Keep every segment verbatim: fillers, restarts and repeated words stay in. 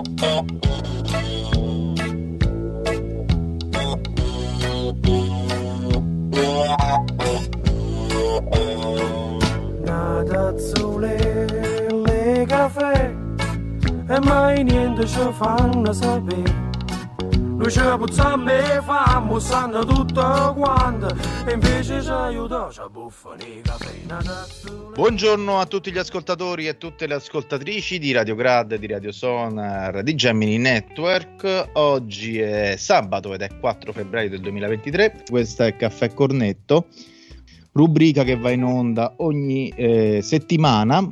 Nadazzole, le caffè e mai niente ci fanno sapere. Noi ci puzzammo e fammo, sanno tutto quanto, e invece ci aiuta, ci buffano i caffè. Buongiorno a tutti gli ascoltatori e tutte le ascoltatrici di Radio Grad, di Radio Sonar, di Gemini Network. Oggi è sabato ed è quattro febbraio del duemilaventitré. Questo è Caffè Cornetto, rubrica che va in onda ogni eh, settimana.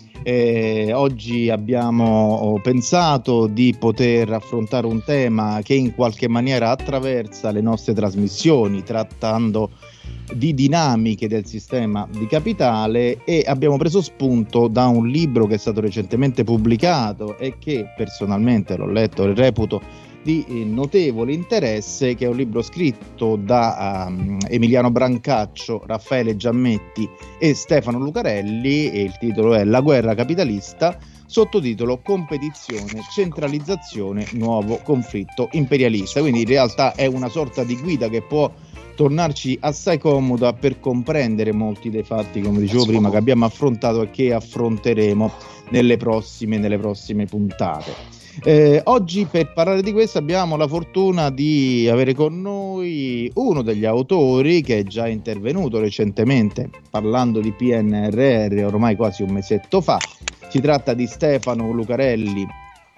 Eh, oggi abbiamo pensato di poter affrontare un tema che in qualche maniera attraversa le nostre trasmissioni, trattando di dinamiche del sistema di capitale, e abbiamo preso spunto da un libro che è stato recentemente pubblicato e che personalmente l'ho letto e reputo di notevole interesse, che è un libro scritto da um, Emiliano Brancaccio, Raffaele Giammetti e Stefano Lucarelli, e il titolo è La guerra capitalista, sottotitolo Competizione, centralizzazione, nuovo conflitto imperialista. Quindi in realtà è una sorta di guida che può tornarci assai comoda per comprendere molti dei fatti, come dicevo prima, che abbiamo affrontato e che affronteremo nelle prossime, nelle prossime puntate. Eh, oggi per parlare di questo abbiamo la fortuna di avere con noi uno degli autori che è già intervenuto recentemente parlando di P N R R ormai quasi un mesetto fa. Si tratta di Stefano Lucarelli,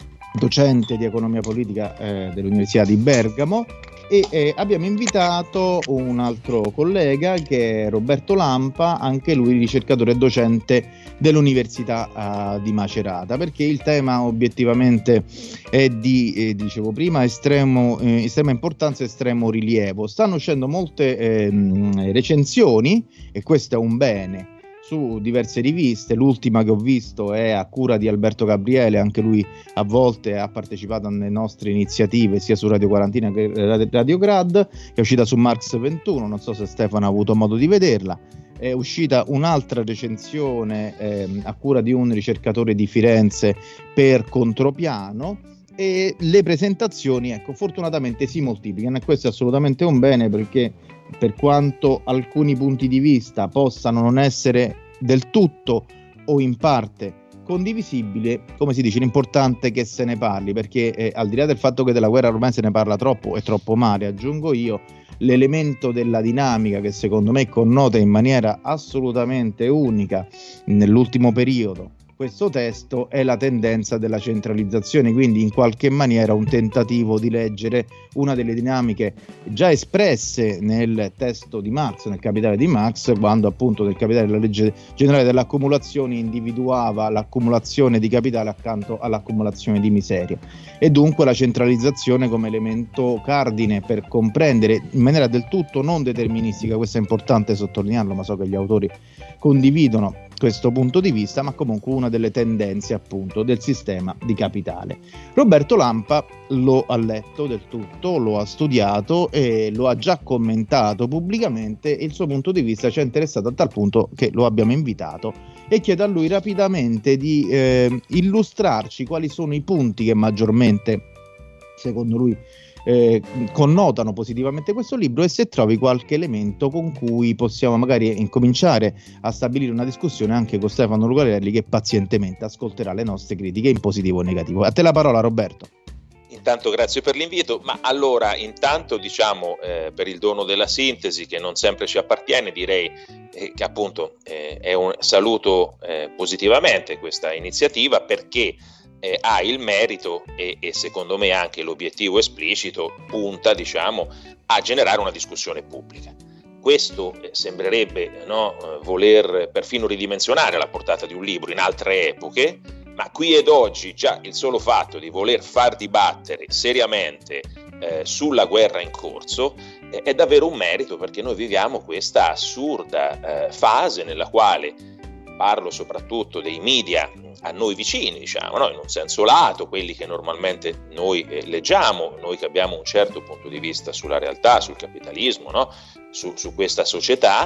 docente di economia politica eh, dell'Università di Bergamo, e eh, abbiamo invitato un altro collega che è Roberto Lampa, anche lui ricercatore e docente dell'Università uh, di Macerata, perché il tema obiettivamente è di, eh, dicevo prima, estremo, eh, estrema importanza, estremo rilievo. Stanno uscendo molte eh, recensioni, e questo è un bene, su diverse riviste. L'ultima che ho visto è a cura di Alberto Gabriele, anche lui a volte ha partecipato alle nostre iniziative sia su Radio Quarantina che Radio Grad, che è uscita su Marx ventuno, non so se Stefano ha avuto modo di vederla. È uscita un'altra recensione eh, a cura di un ricercatore di Firenze per Contropiano, e le presentazioni, ecco, fortunatamente si moltiplicano, e questo è assolutamente un bene, perché per quanto alcuni punti di vista possano non essere del tutto o in parte condivisibili, come si dice, l'importante è che se ne parli, perché eh, al di là del fatto che della guerra ormai se ne parla troppo e troppo male, aggiungo io, l'elemento della dinamica che secondo me connota in maniera assolutamente unica nell'ultimo periodo questo testo è la tendenza della centralizzazione, quindi in qualche maniera un tentativo di leggere una delle dinamiche già espresse nel testo di Marx, nel Capitale di Marx, quando appunto nel Capitale la legge generale dell'accumulazione individuava l'accumulazione di capitale accanto all'accumulazione di miseria, e dunque la centralizzazione come elemento cardine per comprendere in maniera del tutto non deterministica, questo è importante sottolinearlo, ma so che gli autori condividono questo punto di vista, ma comunque una delle tendenze appunto del sistema di capitale. Roberto Lampa lo ha letto del tutto, lo ha studiato e lo ha già commentato pubblicamente, e il suo punto di vista ci è interessato a tal punto che lo abbiamo invitato, e chiedo a lui rapidamente di eh, illustrarci quali sono i punti che maggiormente secondo lui Eh, connotano positivamente questo libro, e se trovi qualche elemento con cui possiamo magari incominciare a stabilire una discussione anche con Stefano Lucarelli, che pazientemente ascolterà le nostre critiche in positivo o negativo. A te la parola, Roberto. Intanto grazie per l'invito, ma allora intanto diciamo eh, per il dono della sintesi, che non sempre ci appartiene, direi eh, che appunto eh, è un saluto eh, positivamente questa iniziativa, perché Eh, ha il merito e, e secondo me anche l'obiettivo esplicito, punta diciamo a generare una discussione pubblica. Questo eh, sembrerebbe no, eh, voler perfino ridimensionare la portata di un libro in altre epoche, ma qui ed oggi già il solo fatto di voler far dibattere seriamente eh, sulla guerra in corso eh, è davvero un merito, perché noi viviamo questa assurda eh, fase nella quale, parlo soprattutto dei media a noi vicini, diciamo, no? In un senso lato, quelli che normalmente noi eh, leggiamo, noi che abbiamo un certo punto di vista sulla realtà, sul capitalismo, no? su, su questa società,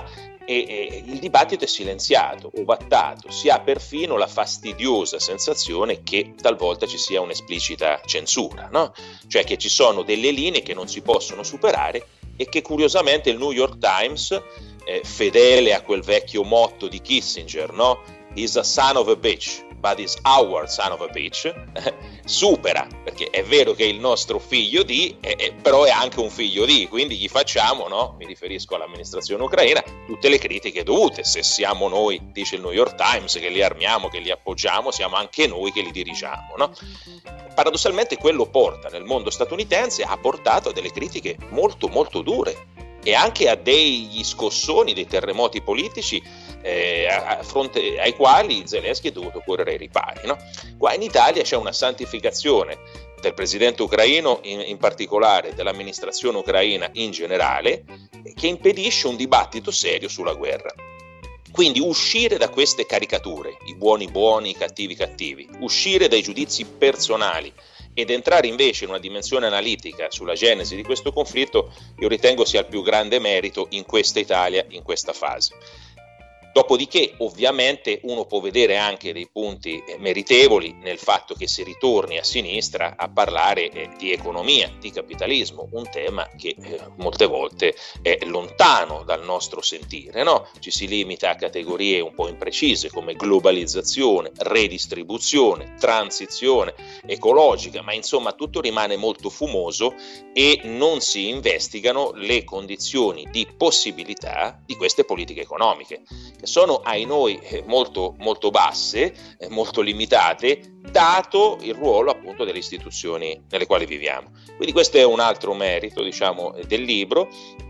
e, e il dibattito è silenziato, ovattato, si ha perfino la fastidiosa sensazione che talvolta ci sia un'esplicita censura, no? Cioè che ci sono delle linee che non si possono superare e che curiosamente il New York Times, eh, fedele a quel vecchio motto di Kissinger, no? He's a son of a bitch, but is our son of a bitch, supera, perché è vero che è il nostro figlio di, eh, eh, però è anche un figlio di, quindi gli facciamo, no? Mi riferisco all'amministrazione ucraina, tutte le critiche dovute. Se siamo noi, dice il New York Times, che li armiamo, che li appoggiamo, siamo anche noi che li dirigiamo, no? Paradossalmente quello porta nel mondo statunitense, ha portato a delle critiche molto molto dure e anche a degli scossoni, dei terremoti politici eh, a fronte ai quali Zelensky è dovuto correre ai ripari, no? Qua in Italia c'è una santificazione del presidente ucraino, in, in particolare dell'amministrazione ucraina in generale, che impedisce un dibattito serio sulla guerra. Quindi uscire da queste caricature, i buoni buoni, i cattivi cattivi, uscire dai giudizi personali ed entrare invece in una dimensione analitica sulla genesi di questo conflitto, io ritengo sia il più grande merito in questa Italia, in questa fase. Dopodiché ovviamente uno può vedere anche dei punti meritevoli nel fatto che si ritorni a sinistra a parlare eh, di economia, di capitalismo, un tema che eh, molte volte è lontano dal nostro sentire, no? Ci si limita a categorie un po' imprecise come globalizzazione, redistribuzione, transizione ecologica, ma insomma tutto rimane molto fumoso e non si investigano le condizioni di possibilità di queste politiche economiche, che sono ai noi molto, molto basse, molto limitate, dato il ruolo appunto delle istituzioni nelle quali viviamo. Quindi questo è un altro merito, diciamo, del libro,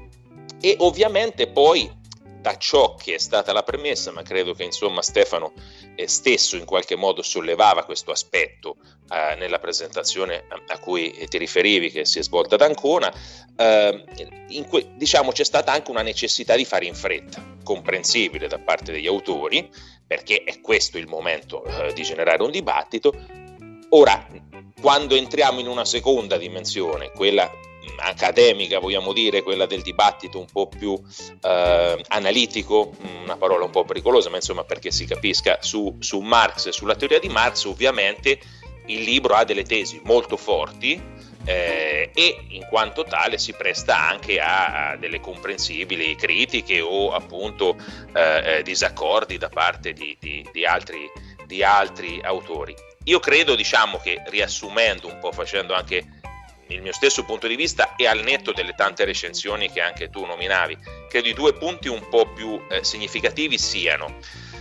e ovviamente poi da ciò che è stata la premessa, ma credo che insomma Stefano eh, stesso in qualche modo sollevava questo aspetto eh, nella presentazione a, a cui ti riferivi, che si è svolta ad Ancona, eh, in que- diciamo c'è stata anche una necessità di fare in fretta, comprensibile da parte degli autori, perché è questo il momento eh, di generare un dibattito. Ora, quando entriamo in una seconda dimensione, quella accademica, vogliamo dire, quella del dibattito un po' più eh, analitico, una parola un po' pericolosa, ma insomma perché si capisca, su, su Marx e sulla teoria di Marx, ovviamente il libro ha delle tesi molto forti eh, e in quanto tale si presta anche a, a delle comprensibili critiche o appunto eh, disaccordi da parte di, di, di, altri, di altri autori. Io credo, diciamo, che riassumendo un po', facendo anche il mio stesso punto di vista e al netto delle tante recensioni che anche tu nominavi, credo i due punti un po' più eh, significativi siano: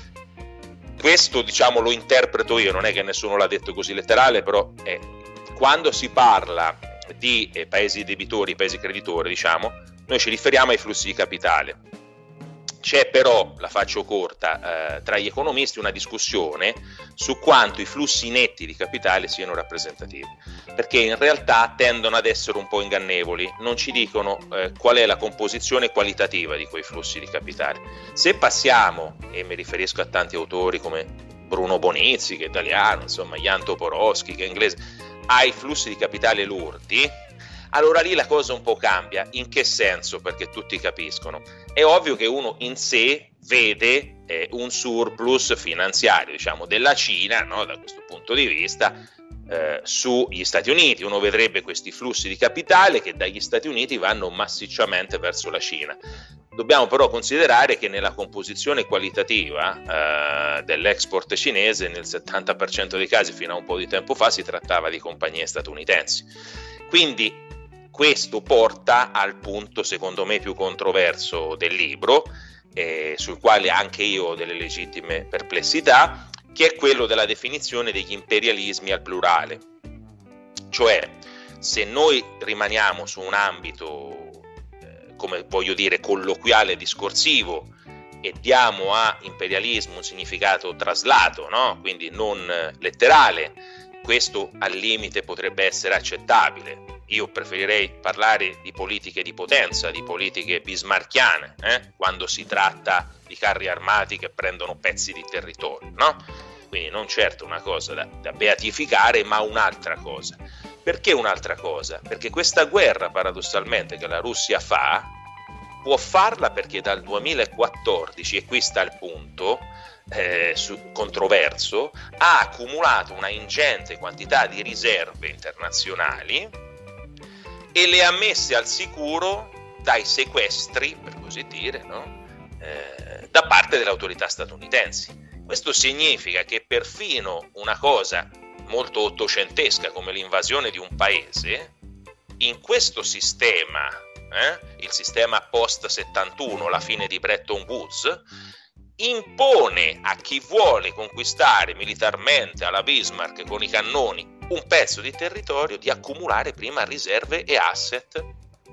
questo, diciamo, lo interpreto io, non è che nessuno l'ha detto così letterale, però è, quando si parla di eh, paesi debitori, paesi creditori, diciamo, noi ci riferiamo ai flussi di capitale. C'è però, la faccio corta, eh, tra gli economisti una discussione su quanto i flussi netti di capitale siano rappresentativi, perché in realtà tendono ad essere un po' ingannevoli, non ci dicono eh, qual è la composizione qualitativa di quei flussi di capitale. Se passiamo, e mi riferisco a tanti autori come Bruno Bonizzi, che è italiano, insomma Jan Toporowski, che è inglese, ai flussi di capitale lurdi, allora lì la cosa un po' cambia. In che senso? Perché tutti capiscono. È ovvio che uno in sé vede eh, un surplus finanziario, diciamo, della Cina, no, da questo punto di vista, eh, sugli Stati Uniti. Uno vedrebbe questi flussi di capitale che dagli Stati Uniti vanno massicciamente verso la Cina. Dobbiamo però considerare che nella composizione qualitativa eh, dell'export cinese, nel settanta per cento dei casi fino a un po' di tempo fa si trattava di compagnie statunitensi. Quindi questo porta al punto, secondo me, più controverso del libro, eh, sul quale anche io ho delle legittime perplessità, che è quello della definizione degli imperialismi al plurale. Cioè, se noi rimaniamo su un ambito, eh, come voglio dire, colloquiale, discorsivo, e diamo a imperialismo un significato traslato, no? Quindi non letterale, questo al limite potrebbe essere accettabile. Io preferirei parlare di politiche di potenza, di politiche bismarchiane, eh? quando si tratta di carri armati che prendono pezzi di territorio, no? Quindi non certo una cosa da, da beatificare, ma un'altra cosa. Perché un'altra cosa? Perché questa guerra, paradossalmente, che la Russia fa, può farla perché dal duemilaquattordici, e qui sta il punto eh, su, controverso, ha accumulato una ingente quantità di riserve internazionali e le ha messe al sicuro dai sequestri, per così dire, no? eh, da parte delle autorità statunitensi. Questo significa che perfino una cosa molto ottocentesca come l'invasione di un paese, in questo sistema, eh, il sistema post settantuno, la fine di Bretton Woods, impone a chi vuole conquistare militarmente alla Bismarck con i cannoni un pezzo di territorio di accumulare prima riserve e asset,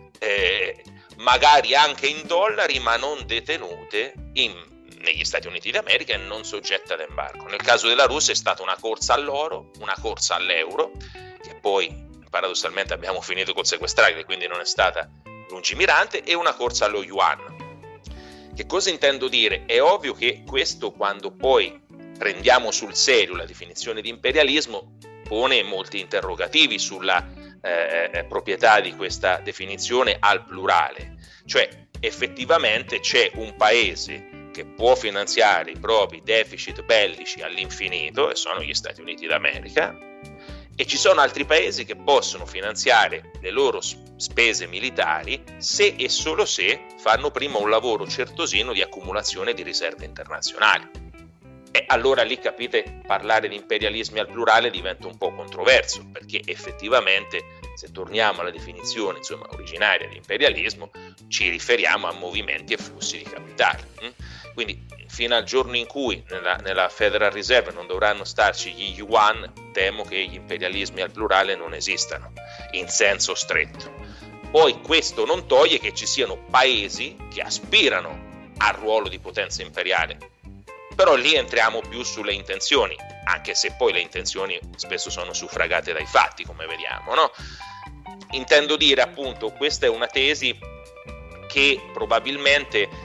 eh, magari anche in dollari, ma non detenute in negli Stati Uniti d'America e non soggetta ad embargo. Nel caso della Russia è stata una corsa all'oro, una corsa all'euro, che poi paradossalmente abbiamo finito col sequestrarle, quindi non è stata lungimirante, e una corsa allo yuan. Che cosa intendo dire? È ovvio che questo, quando poi prendiamo sul serio la definizione di imperialismo, pone molti interrogativi sulla eh, proprietà di questa definizione al plurale. Cioè, effettivamente c'è un paese che può finanziare i propri deficit bellici all'infinito, e sono gli Stati Uniti d'America, e ci sono altri paesi che possono finanziare le loro spese militari se e solo se fanno prima un lavoro certosino di accumulazione di riserve internazionali. E allora lì, capite, parlare di imperialismi al plurale diventa un po' controverso, perché effettivamente, se torniamo alla definizione, insomma, originaria di imperialismo, ci riferiamo a movimenti e flussi di capitale. Quindi fino al giorno in cui nella, nella Federal Reserve non dovranno starci gli yuan, temo che gli imperialismi al plurale non esistano in senso stretto. Poi questo non toglie che ci siano paesi che aspirano al ruolo di potenza imperiale, però lì entriamo più sulle intenzioni, anche se poi le intenzioni spesso sono suffragate dai fatti, come vediamo, no? Intendo dire, appunto, questa è una tesi che probabilmente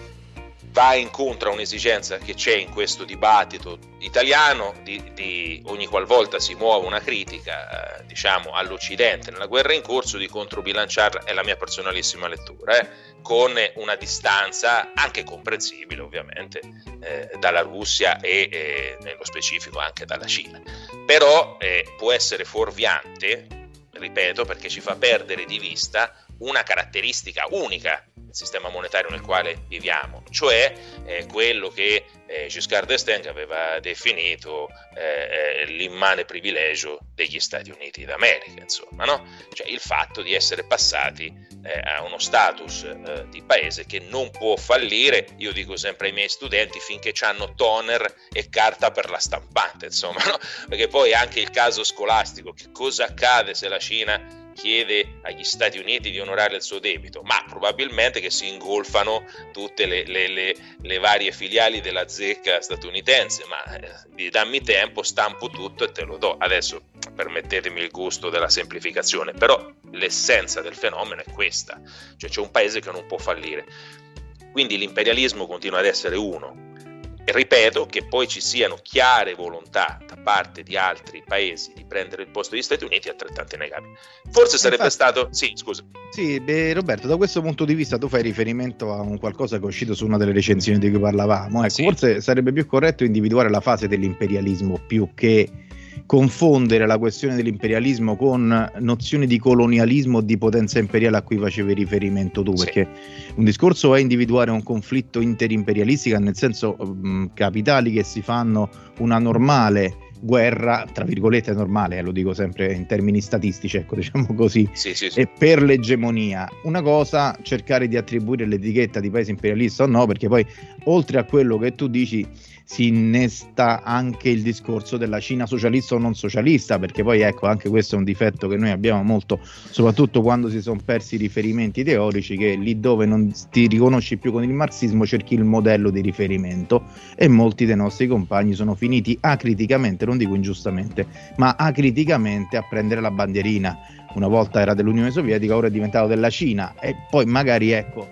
va incontro a un'esigenza che c'è in questo dibattito italiano di, di ogni qualvolta si muove una critica, eh, diciamo, all'Occidente nella guerra in corso, di controbilanciarla, è la mia personalissima lettura, eh, con una distanza anche comprensibile, ovviamente, eh, dalla Russia e eh, nello specifico anche dalla Cina. Però eh, può essere fuorviante, ripeto, perché ci fa perdere di vista una caratteristica unica del sistema monetario nel quale viviamo, cioè eh, quello che eh, Giscard d'Estaing aveva definito eh, l'immane privilegio degli Stati Uniti d'America, insomma, no? Cioè il fatto di essere passati eh, a uno status eh, di paese che non può fallire. Io dico sempre ai miei studenti, finché c'hanno toner e carta per la stampante, insomma, no? Perché poi anche il caso scolastico, che cosa accade se la Cina chiede agli Stati Uniti di onorare il suo debito? Ma probabilmente che si ingolfano tutte le, le, le, le varie filiali della zecca statunitense, ma eh, dammi tempo, stampo tutto e te lo do. Adesso permettetemi il gusto della semplificazione, però l'essenza del fenomeno è questa, cioè c'è un paese che non può fallire, quindi l'imperialismo continua ad essere uno. E ripeto, che poi ci siano chiare volontà da parte di altri paesi di prendere il posto degli Stati Uniti è altrettanto innegabile. Forse sarebbe Infatti, stato... Sì, scusa. Sì, beh, Roberto, da questo punto di vista tu fai riferimento a un qualcosa che è uscito su una delle recensioni di cui parlavamo. Ecco, sì. Forse sarebbe più corretto individuare la fase dell'imperialismo più che confondere la questione dell'imperialismo con nozioni di colonialismo o di potenza imperiale a cui facevi riferimento tu, perché sì. Un discorso è individuare un conflitto interimperialistica, nel senso mh, capitali che si fanno una normale guerra, tra virgolette normale, eh, lo dico sempre in termini statistici, ecco, diciamo così, sì, sì, sì. E per l'egemonia. Una cosa, cercare di attribuire l'etichetta di paese imperialista o no, perché poi oltre a quello che tu dici si innesta anche il discorso della Cina socialista o non socialista, perché poi ecco, anche questo è un difetto che noi abbiamo molto, soprattutto quando si sono persi i riferimenti teorici, che lì dove non ti riconosci più con il marxismo cerchi il modello di riferimento, e molti dei nostri compagni sono finiti acriticamente, non dico ingiustamente, ma acriticamente a prendere la bandierina. Una volta era dell'Unione Sovietica, ora è diventato della Cina, e poi magari ecco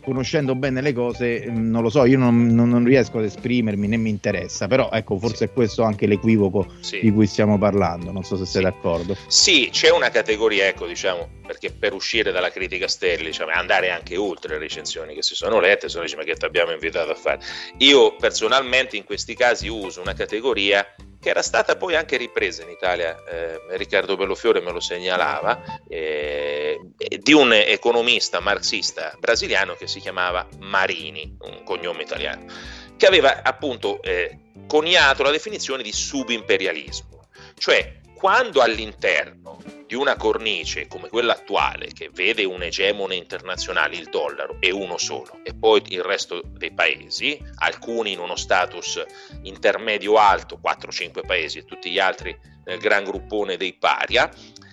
conoscendo bene le cose, non lo so, io non, non, non riesco ad esprimermi né mi interessa, però ecco, forse sì. È questo anche l'equivoco sì. Di cui stiamo parlando, non so se sei sì. d'accordo. Sì, c'è una categoria, ecco, diciamo, perché per uscire dalla critica sterile, diciamo, andare anche oltre le recensioni che si sono lette, sono dice, ma che ti abbiamo invitato a fare? Io personalmente in questi casi uso una categoria che era stata poi anche ripresa in Italia, eh, Riccardo Bellofiore me lo segnalava, eh, di un economista marxista brasiliano che si chiamava Marini, un cognome italiano, che aveva appunto eh, coniato la definizione di subimperialismo, cioè quando all'interno di una cornice come quella attuale, che vede un egemone internazionale, il dollaro, e uno solo, e poi il resto dei paesi, alcuni in uno status intermedio alto, quattro cinque paesi, e tutti gli altri nel gran gruppone dei paria,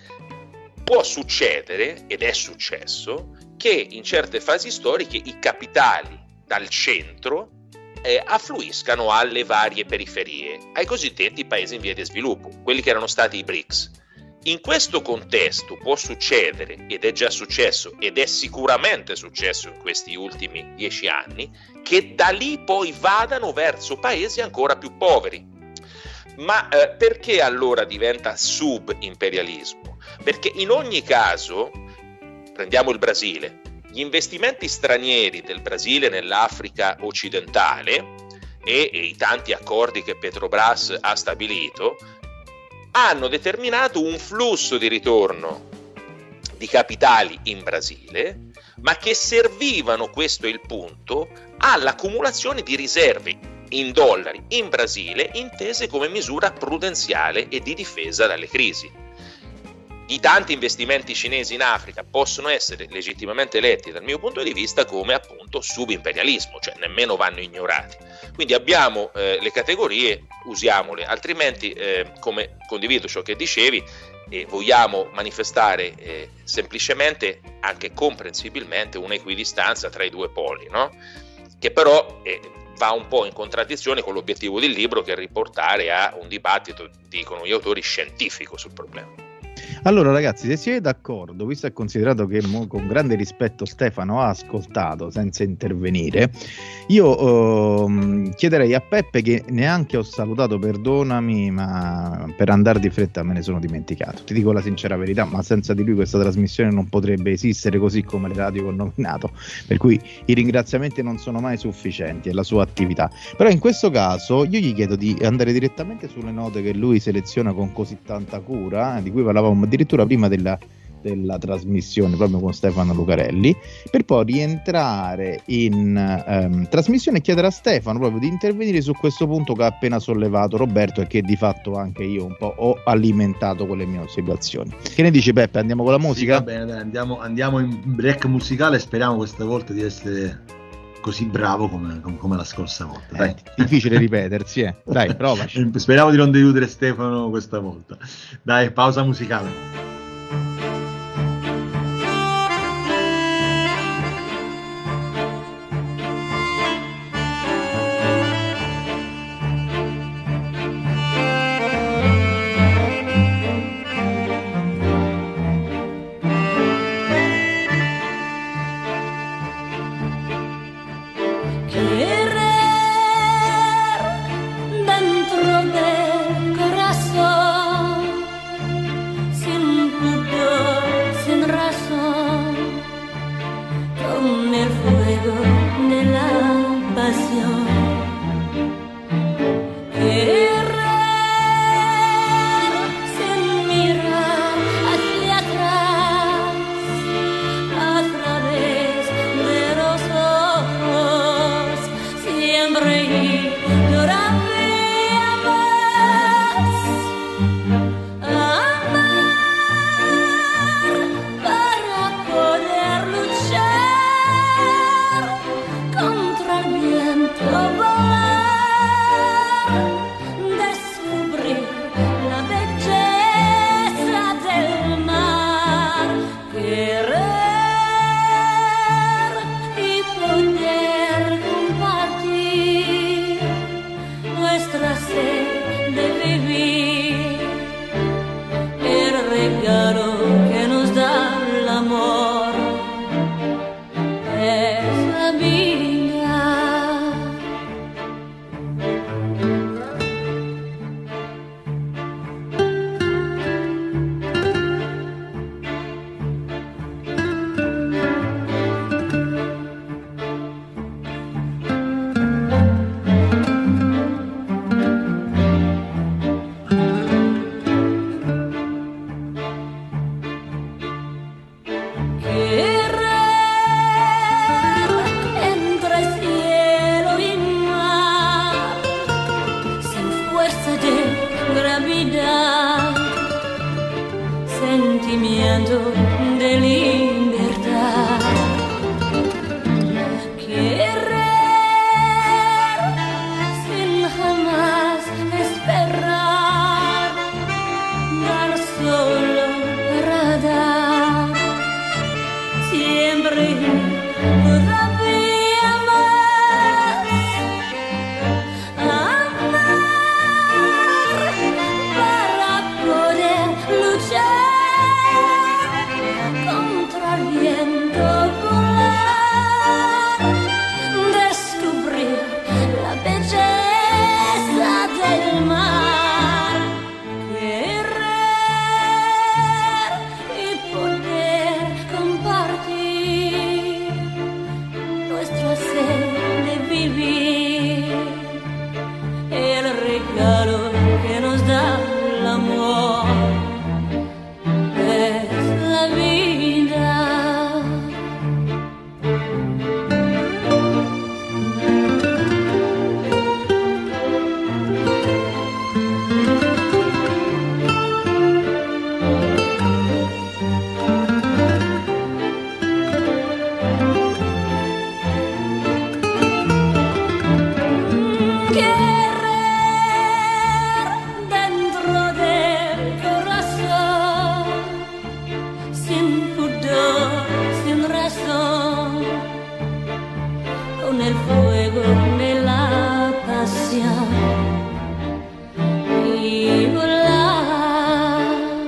può succedere, ed è successo, che in certe fasi storiche i capitali dal centro Eh, affluiscano alle varie periferie, ai cosiddetti paesi in via di sviluppo, quelli che erano stati i B R I C S. In questo contesto può succedere, ed è già successo, ed è sicuramente successo in questi ultimi dieci anni, che da lì poi vadano verso paesi ancora più poveri. Ma eh, perché allora diventa subimperialismo? Perché in ogni caso, prendiamo il Brasile, gli investimenti stranieri del Brasile nell'Africa occidentale e, e i tanti accordi che Petrobras ha stabilito hanno determinato un flusso di ritorno di capitali in Brasile, ma che servivano, questo è il punto, all'accumulazione di riserve in dollari in Brasile, intese come misura prudenziale e di difesa dalle crisi. I tanti investimenti cinesi in Africa possono essere legittimamente letti dal mio punto di vista come appunto subimperialismo, cioè nemmeno vanno ignorati. Quindi abbiamo eh, le categorie, usiamole, altrimenti eh, come condivido ciò che dicevi, eh, vogliamo manifestare eh, semplicemente, anche comprensibilmente, un'equidistanza tra i due poli, no? Che però eh, va un po' in contraddizione con l'obiettivo del libro, che è riportare a un dibattito, dicono gli autori, scientifico sul problema. Allora ragazzi, se siete d'accordo, visto e considerato che con grande rispetto Stefano ha ascoltato senza intervenire, io eh, chiederei a Peppe, che neanche ho salutato, perdonami, ma per andare di fretta me ne sono dimenticato, ti dico la sincera verità, ma senza di lui questa trasmissione non potrebbe esistere, così come le radio che ho nominato, per cui i ringraziamenti non sono mai sufficienti, è la sua attività. Però in questo caso io gli chiedo di andare direttamente sulle note che lui seleziona con così tanta cura, eh, di cui parlavamo addirittura prima della, della trasmissione proprio con Stefano Lucarelli, per poi rientrare in ehm, trasmissione e chiedere a Stefano proprio di intervenire su questo punto che ha appena sollevato Roberto e che di fatto anche io un po' ho alimentato con le mie osservazioni. Che ne dici Peppe? Andiamo con la musica? Sì, va bene, dai, andiamo, andiamo in break musicale, speriamo questa volta di essere così bravo come, come la scorsa volta. Dai. Eh, difficile ripetersi, eh. Dai, provaci. Speriamo di non deludere Stefano questa volta. Dai, pausa musicale. Que nos da el amor, esa fuerza de gravedad, sentimiento de libertad. Querer sin jamás esperar, dar solo para dar, siempre todavía más. Amar para poder luchar contra el viento, volar, descubrir la belleza del mar, querer y poder compartir nuestro ser de vivir, el regalo que nos da el amor es la vida. Querer dentro del corazón, sin pudor, sin razón, con el fuego de la pasión y volar.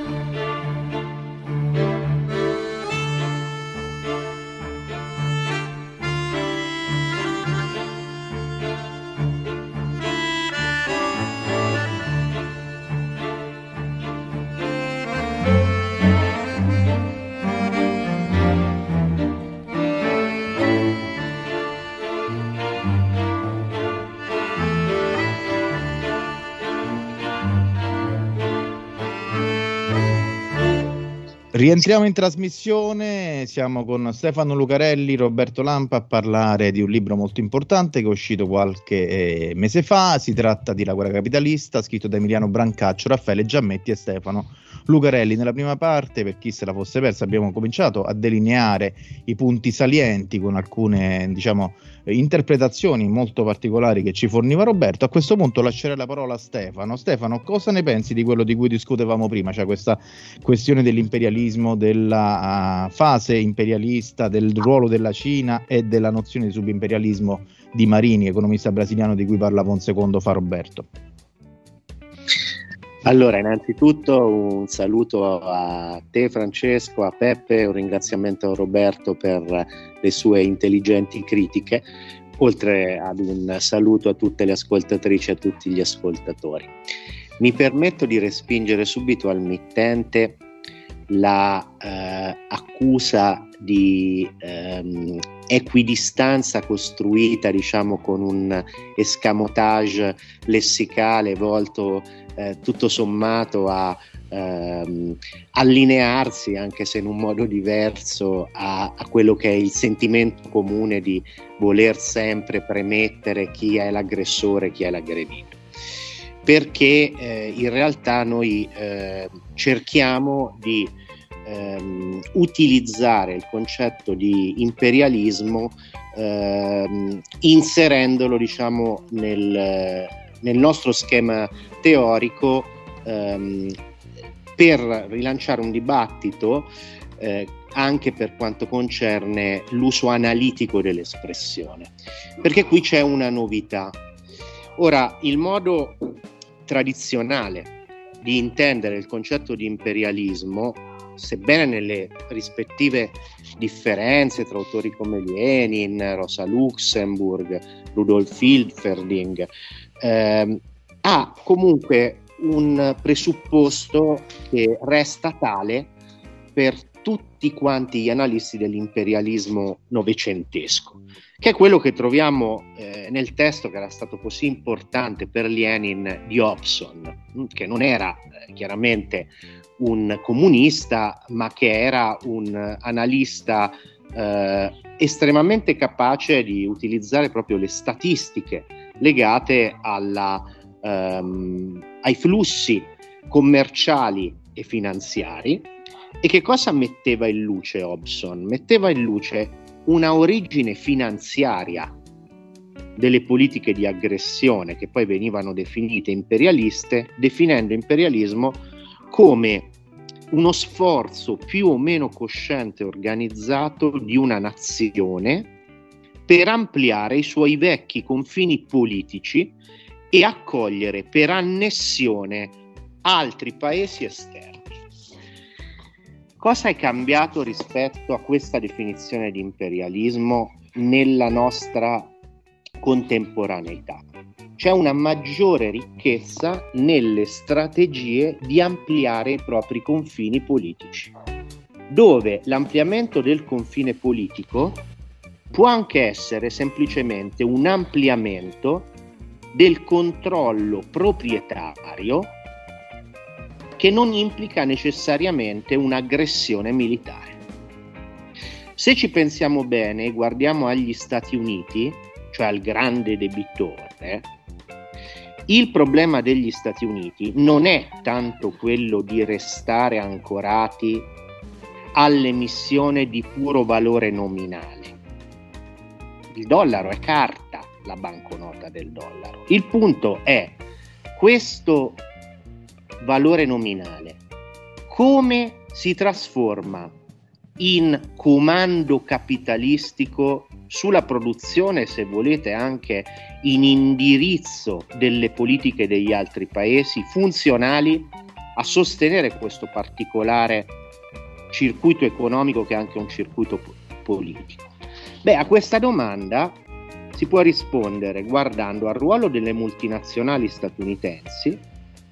Rientriamo in trasmissione, siamo con Stefano Lucarelli, Roberto Lampa a parlare di un libro molto importante che è uscito qualche eh, mese fa. Si tratta di La guerra capitalista, scritto da Emiliano Brancaccio, Raffaele Giammetti e Stefano Lucarelli. Nella prima parte, per chi se la fosse persa, abbiamo cominciato a delineare i punti salienti con alcune, diciamo, interpretazioni molto particolari che ci forniva Roberto. A questo punto lascerei la parola a Stefano. Stefano, cosa ne pensi di quello di cui discutevamo prima, cioè questa questione dell'imperialismo, della uh, fase imperialista, del ruolo della Cina e della nozione di subimperialismo di Marini, economista brasiliano di cui parlava un secondo fa Roberto? Allora, innanzitutto un saluto a te Francesco, a Peppe, un ringraziamento a Roberto per le sue intelligenti critiche, oltre ad un saluto a tutte le ascoltatrici e a tutti gli ascoltatori. Mi permetto di respingere subito al mittente la eh, accusa di ehm, equidistanza costruita, diciamo, con un escamotage lessicale volto eh, tutto sommato a ehm, allinearsi, anche se in un modo diverso, a, a quello che è il sentimento comune di voler sempre premettere chi è l'aggressore, chi è l'aggredito. Perché eh, in realtà noi eh, cerchiamo di ehm, utilizzare il concetto di imperialismo ehm, inserendolo, diciamo, nel, nel nostro schema teorico ehm, per rilanciare un dibattito eh, anche per quanto concerne l'uso analitico dell'espressione, perché qui c'è una novità. Ora, il modo tradizionale di intendere il concetto di imperialismo, sebbene nelle rispettive differenze tra autori come Lenin, Rosa Luxemburg, Rudolf Hilferding, eh, ha comunque un presupposto che resta tale per tutti quanti gli analisti dell'imperialismo novecentesco, che è quello che troviamo eh, nel testo che era stato così importante per Lenin di Hobson, che non era eh, chiaramente un comunista, ma che era un analista eh, estremamente capace di utilizzare proprio le statistiche legate alla ehm, ai flussi commerciali e finanziari. E che cosa metteva in luce Hobson? Metteva in luce una origine finanziaria delle politiche di aggressione, che poi venivano definite imperialiste, definendo imperialismo come uno sforzo più o meno cosciente e organizzato di una nazione per ampliare i suoi vecchi confini politici e accogliere per annessione altri paesi esterni. Cosa è cambiato rispetto a questa definizione di imperialismo nella nostra contemporaneità? C'è una maggiore ricchezza nelle strategie di ampliare i propri confini politici, dove l'ampliamento del confine politico può anche essere semplicemente un ampliamento del controllo proprietario che non implica necessariamente un'aggressione militare. Se ci pensiamo bene e guardiamo agli Stati Uniti, cioè al grande debitore, il problema degli Stati Uniti non è tanto quello di restare ancorati all'emissione di puro valore nominale. Il dollaro è carta, la banconota del dollaro. Il punto è questo valore nominale come si trasforma in comando capitalistico sulla produzione, se volete anche in indirizzo delle politiche degli altri paesi, funzionali a sostenere questo particolare circuito economico che è anche un circuito politico. Beh, a questa domanda si può rispondere guardando al ruolo delle multinazionali statunitensi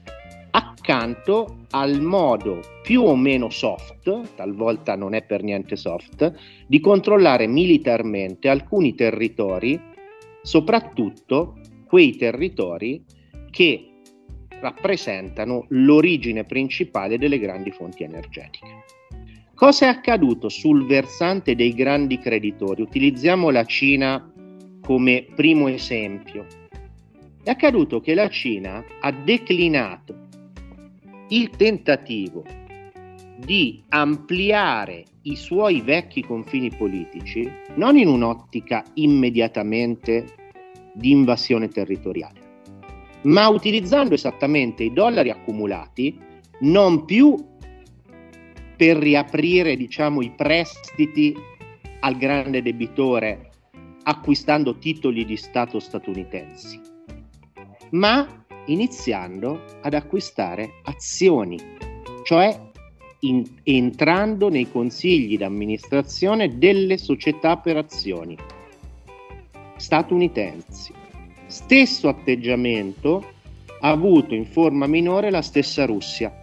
accanto al modo più o meno soft, talvolta non è per niente soft, di controllare militarmente alcuni territori, soprattutto quei territori che rappresentano l'origine principale delle grandi fonti energetiche. Cosa è accaduto sul versante dei grandi creditori? Utilizziamo la Cina come primo esempio. È accaduto che la Cina ha declinato il tentativo di ampliare i suoi vecchi confini politici non in un'ottica immediatamente di invasione territoriale, ma utilizzando esattamente i dollari accumulati non più per riaprire, diciamo, i prestiti al grande debitore acquistando titoli di Stato statunitensi, ma iniziando ad acquistare azioni, cioè in, entrando nei consigli d'amministrazione delle società per azioni statunitensi. Stesso atteggiamento ha avuto in forma minore la stessa Russia.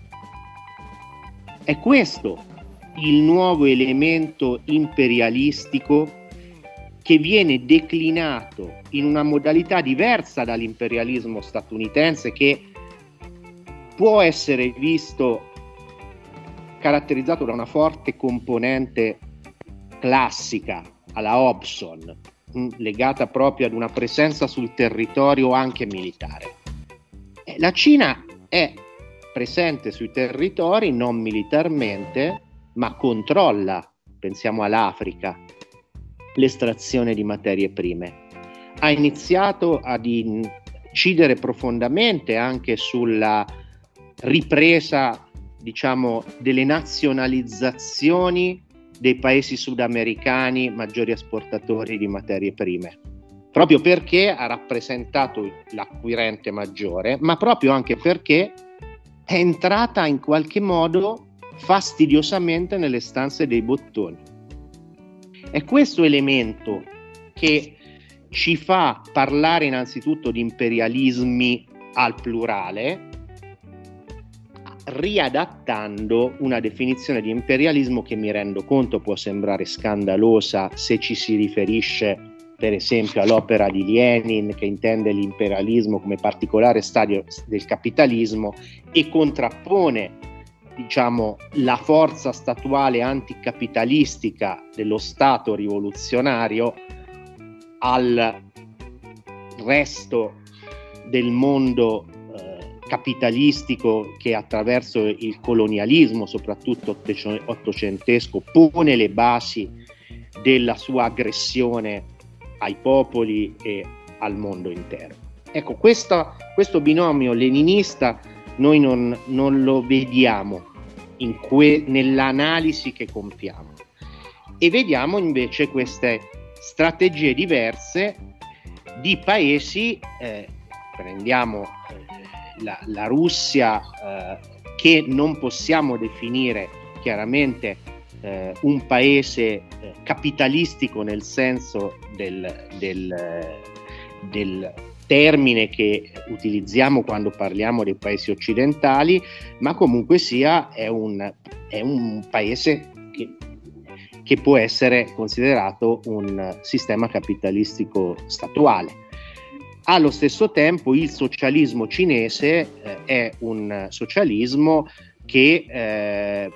È questo il nuovo elemento imperialistico che viene declinato in una modalità diversa dall'imperialismo statunitense, che può essere visto caratterizzato da una forte componente classica alla Hobson, mh, legata proprio ad una presenza sul territorio anche militare. Eh, la Cina è presente sui territori non militarmente, ma controlla, pensiamo all'Africa, l'estrazione di materie prime. Ha iniziato ad incidere profondamente anche sulla ripresa, diciamo, delle nazionalizzazioni dei paesi sudamericani maggiori esportatori di materie prime, proprio perché ha rappresentato l'acquirente maggiore, ma proprio anche perché è entrata in qualche modo fastidiosamente nelle stanze dei bottoni. È questo elemento che ci fa parlare innanzitutto di imperialismi al plurale, riadattando una definizione di imperialismo che, mi rendo conto, può sembrare scandalosa se ci si riferisce per esempio all'opera di Lenin, che intende l'imperialismo come particolare stadio del capitalismo e contrappone, diciamo, la forza statuale anticapitalistica dello Stato rivoluzionario al resto del mondo eh, capitalistico che attraverso il colonialismo, soprattutto ottocentesco, pone le basi della sua aggressione ai popoli e al mondo intero. Ecco, questa, questo binomio leninista noi non, non lo vediamo in que, nell'analisi che compiamo, e vediamo invece queste strategie diverse di paesi, eh, prendiamo eh, la, la Russia, eh, che non possiamo definire chiaramente eh, un paese eh, capitalistico nel senso del, del, del termine che utilizziamo quando parliamo dei paesi occidentali, ma comunque sia è un, è un paese che, che può essere considerato un sistema capitalistico statuale. Allo stesso tempo il socialismo cinese eh, è un socialismo che eh,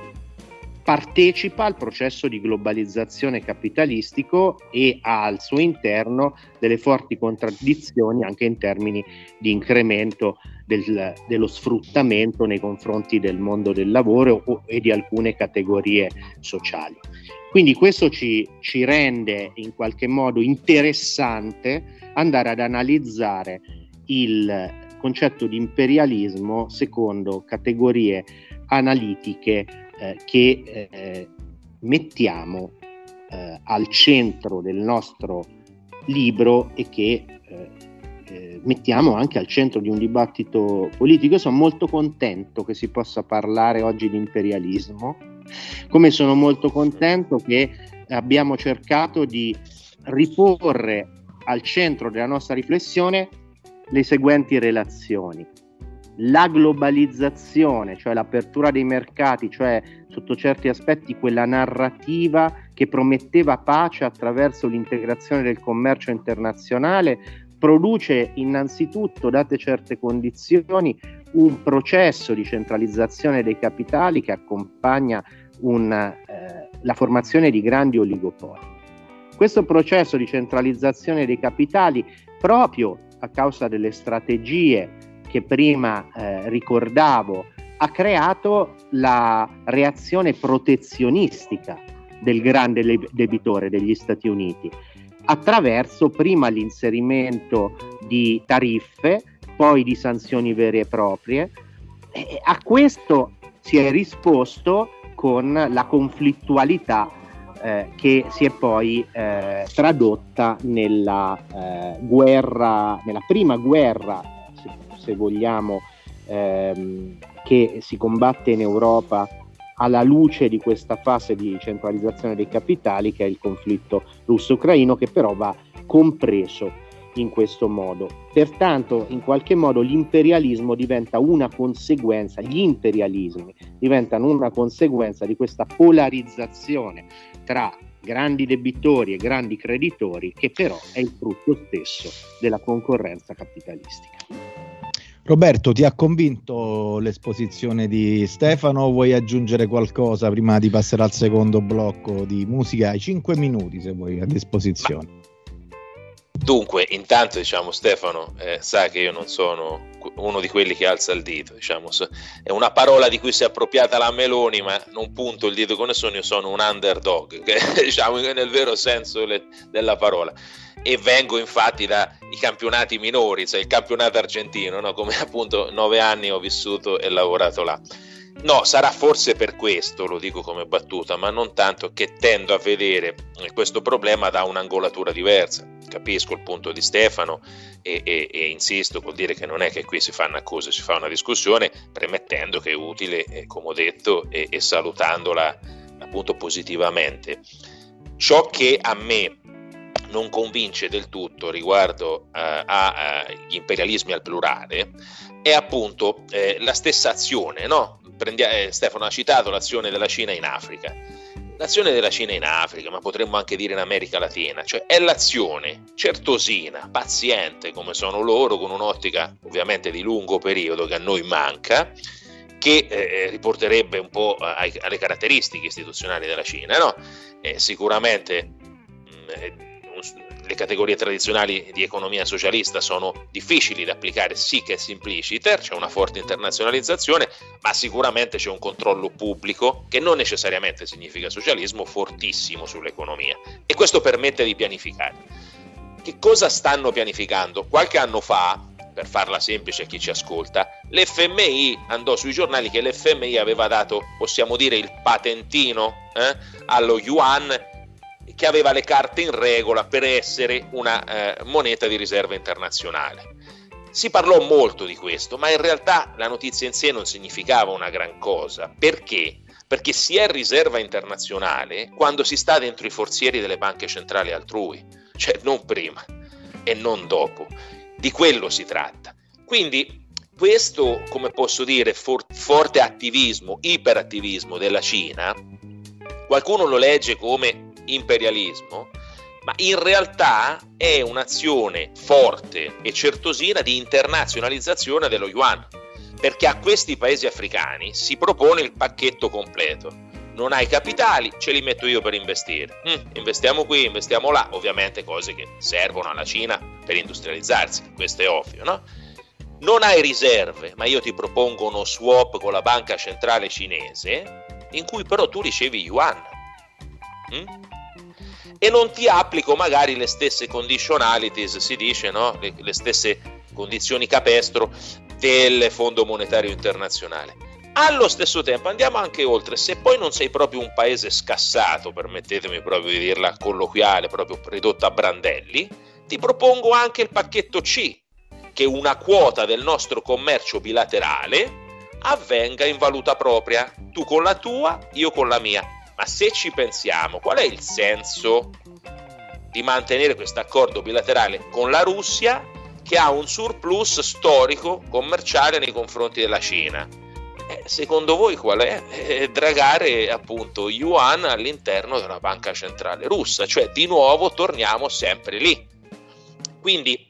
partecipa al processo di globalizzazione capitalistico e ha al suo interno delle forti contraddizioni anche in termini di incremento del, dello sfruttamento nei confronti del mondo del lavoro o, e di alcune categorie sociali. Quindi questo ci, ci rende in qualche modo interessante andare ad analizzare il concetto di imperialismo secondo categorie analitiche eh, che eh, mettiamo eh, al centro del nostro libro e che eh, eh, mettiamo anche al centro di un dibattito politico. Io sono molto contento che si possa parlare oggi di imperialismo, come sono molto contento che abbiamo cercato di riporre al centro della nostra riflessione le seguenti relazioni: la globalizzazione, cioè l'apertura dei mercati, cioè sotto certi aspetti quella narrativa che prometteva pace attraverso l'integrazione del commercio internazionale, produce innanzitutto, date certe condizioni, un processo di centralizzazione dei capitali che accompagna un, eh, la formazione di grandi oligopoli. Questo processo di centralizzazione dei capitali, proprio a causa delle strategie che prima eh, ricordavo, ha creato la reazione protezionistica del grande debitore degli Stati Uniti, attraverso prima l'inserimento di tariffe, poi di sanzioni vere e proprie. E a questo si è risposto con la conflittualità eh, che si è poi eh, tradotta nella eh, guerra, nella prima guerra, se, se vogliamo, ehm, che si combatte in Europa alla luce di questa fase di centralizzazione dei capitali, che è il conflitto russo-ucraino, che però va compreso in questo modo. Pertanto, in qualche modo l'imperialismo diventa una conseguenza, gli imperialismi diventano una conseguenza di questa polarizzazione tra grandi debitori e grandi creditori, che però è il frutto stesso della concorrenza capitalistica. Roberto, ti ha convinto l'esposizione di Stefano o vuoi aggiungere qualcosa prima di passare al secondo blocco di musica? Hai cinque minuti se vuoi a disposizione. Dunque, intanto diciamo Stefano eh, sa che io non sono uno di quelli che alza il dito, diciamo, è una parola di cui si è appropriata la Meloni, ma non punto il dito con nessuno, io sono un underdog, che, diciamo nel vero senso le, della parola, e vengo infatti dai campionati minori, cioè il campionato argentino, no? Come appunto nove anni ho vissuto e lavorato là. No, sarà forse per questo, lo dico come battuta, ma non tanto, che tendo a vedere questo problema da un'angolatura diversa. Capisco il punto di Stefano e, e, e insisto, vuol dire che non è che qui si fanno accuse, si fa una discussione, premettendo che è utile, eh, come ho detto, e, e salutandola appunto positivamente. Ciò che a me non convince del tutto riguardo uh, agli imperialismi al plurale è appunto eh, la stessa azione, no? Prendi- eh, Stefano ha citato l'azione della Cina in Africa. L'azione della Cina in Africa, ma potremmo anche dire in America Latina, cioè è l'azione certosina, paziente come sono loro, con un'ottica ovviamente di lungo periodo che a noi manca, che eh, riporterebbe un po' ai, alle caratteristiche istituzionali della Cina, no? Eh, sicuramente mh, le categorie tradizionali di economia socialista sono difficili da applicare, sic et simpliciter, c'è una forte internazionalizzazione, ma sicuramente c'è un controllo pubblico, che non necessariamente significa socialismo, fortissimo sull'economia, e questo permette di pianificare. Che cosa stanno pianificando? Qualche anno fa, per farla semplice a chi ci ascolta, l'F M I andò sui giornali che l'F M I aveva dato, possiamo dire, il patentino eh, allo yuan, che aveva le carte in regola per essere una eh, moneta di riserva internazionale. Si parlò molto di questo, ma in realtà la notizia in sé non significava una gran cosa. Perché? Perché si è riserva internazionale quando si sta dentro i forzieri delle banche centrali altrui, cioè non prima e non dopo. Di quello si tratta. Quindi questo, come posso dire, for- forte attivismo, iperattivismo della Cina, qualcuno lo legge come imperialismo, ma in realtà è un'azione forte e certosina di internazionalizzazione dello yuan, perché a questi paesi africani si propone il pacchetto completo. Non hai capitali, ce li metto io per investire. Mm, investiamo qui, investiamo là, ovviamente cose che servono alla Cina per industrializzarsi, questo è ovvio, no? Non hai riserve, ma io ti propongo uno swap con la banca centrale cinese, in cui però tu ricevi yuan. Mm? E non ti applico magari le stesse conditionalities, si dice, no? Le, le stesse condizioni capestro del Fondo Monetario Internazionale. Allo stesso tempo andiamo anche oltre, se poi non sei proprio un paese scassato, permettetemi proprio di dirla colloquiale, proprio ridotta a brandelli, ti propongo anche il pacchetto C, che una quota del nostro commercio bilaterale avvenga in valuta propria, tu con la tua, io con la mia. Ma se ci pensiamo, qual è il senso di mantenere questo accordo bilaterale con la Russia, che ha un surplus storico commerciale nei confronti della Cina? Eh, secondo voi qual è? Eh, dragare appunto yuan all'interno della banca centrale russa, cioè di nuovo torniamo sempre lì. Quindi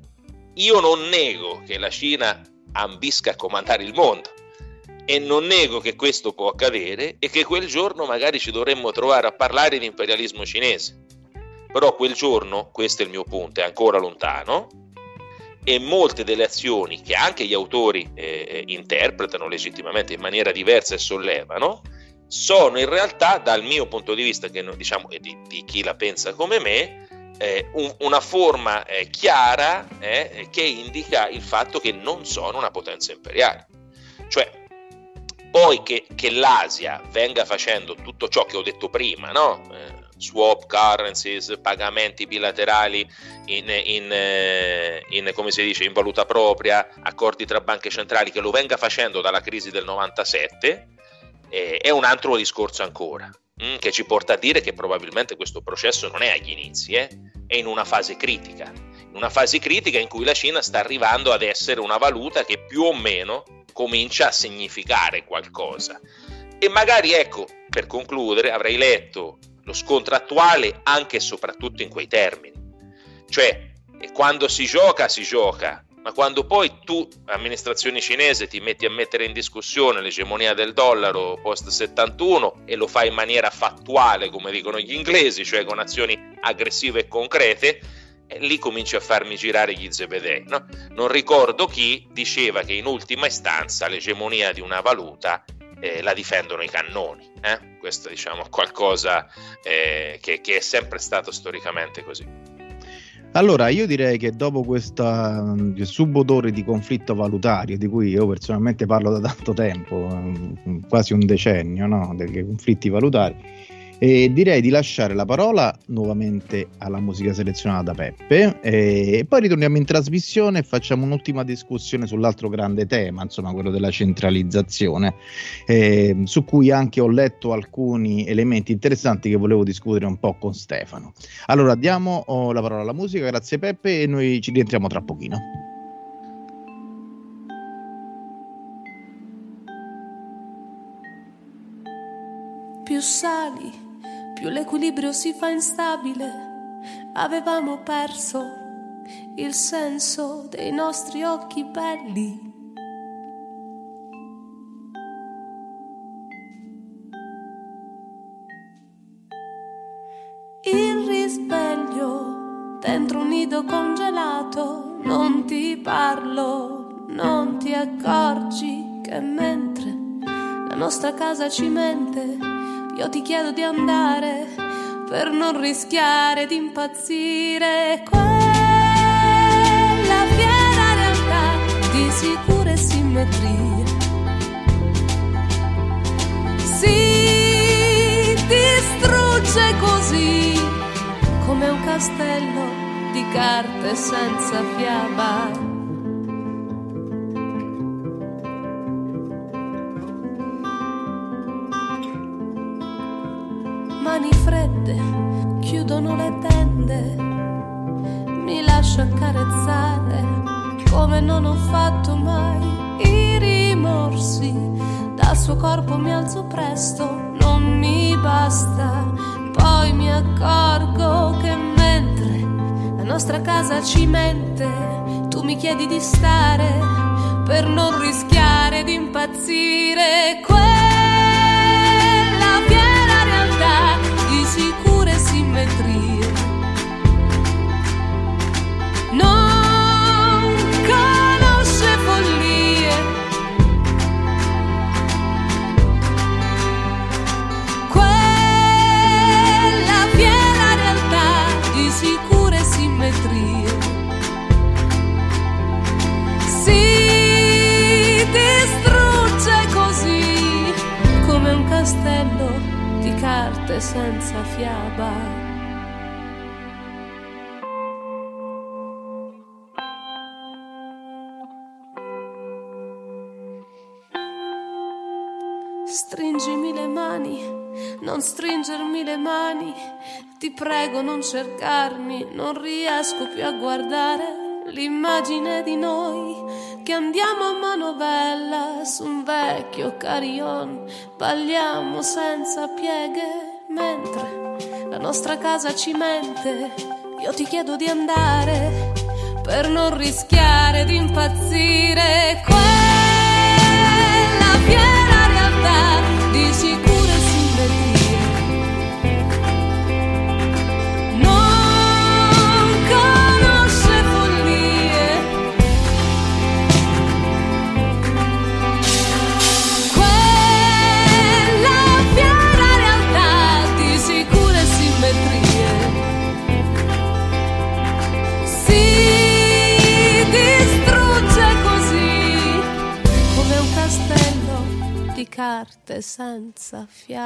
io non nego che la Cina ambisca a comandare il mondo, e non nego che questo può accadere e che quel giorno magari ci dovremmo trovare a parlare di imperialismo cinese. Però quel giorno, questo è il mio punto, è ancora lontano, e molte delle azioni che anche gli autori eh, interpretano legittimamente in maniera diversa e sollevano, sono in realtà, dal mio punto di vista, che diciamo, e di, di chi la pensa come me, eh, un, una forma eh, chiara eh, che indica il fatto che non sono una potenza imperiale. Cioè, poi che, che l'Asia venga facendo tutto ciò che ho detto prima, no? Eh, swap currencies, pagamenti bilaterali in, in, in, come si dice, in valuta propria, accordi tra banche centrali, che lo venga facendo dalla crisi del novantasette, eh, è un altro discorso ancora, mh, che ci porta a dire che probabilmente questo processo non è agli inizi, eh, è in una fase critica, in una fase critica in cui la Cina sta arrivando ad essere una valuta che più o meno comincia a significare qualcosa. E magari, ecco, per concludere, avrei letto lo scontro attuale anche e soprattutto in quei termini, cioè quando si gioca si gioca, ma quando poi tu, amministrazione cinese, ti metti a mettere in discussione l'egemonia del dollaro post settantuno e lo fai in maniera fattuale, come dicono gli inglesi, cioè con azioni aggressive e concrete, e lì cominci a farmi girare gli zebedei, no? Non ricordo chi diceva che in ultima istanza l'egemonia di una valuta eh, la difendono i cannoni, eh? Questo, diciamo, qualcosa eh, che, che è sempre stato storicamente così. Allora, io direi che dopo questo subodore di conflitto valutario, di cui io personalmente parlo da tanto tempo, quasi un decennio, no? Dei conflitti valutari, e direi di lasciare la parola nuovamente alla musica selezionata da Peppe, e poi ritorniamo in trasmissione e facciamo un'ultima discussione sull'altro grande tema, insomma quello della centralizzazione, eh, su cui anche ho letto alcuni elementi interessanti che volevo discutere un po' con Stefano. Allora diamo oh, la parola alla musica, grazie Peppe, e noi ci rientriamo tra pochino. Più sali, più l'equilibrio si fa instabile. Avevamo perso il senso dei nostri occhi belli. Il risveglio dentro un nido congelato, non ti parlo, non ti accorgi che mentre la nostra casa ci mente, io ti chiedo di andare per non rischiare di impazzire. Quella fiera realtà di sicure simmetrie si distrugge così come un castello di carte senza fiaba. Mani fredde chiudono le tende, mi lascio accarezzare come non ho fatto mai. I rimorsi dal suo corpo mi alzo presto, non mi basta. Poi mi accorgo che mentre la nostra casa ci mente, tu mi chiedi di stare per non rischiare di impazzire. Quella fiera realtà di sicure simmetrie non conosce follie. Quella fiera realtà di sicure simmetrie si distrugge così come un castello di carte senza fiaba. Stringimi le mani, non stringermi le mani, ti prego non cercarmi, non riesco più a guardare l'immagine di noi che andiamo a manovella su un vecchio carillon, balliamo senza pieghe mentre la nostra casa ci mente. Io ti chiedo di andare per non rischiare di impazzire. Quella fiera realtà di sicure simmetrie non conosce follie. Quella fiera realtà di sicure simmetrie si distrugge così come un castello di carte senza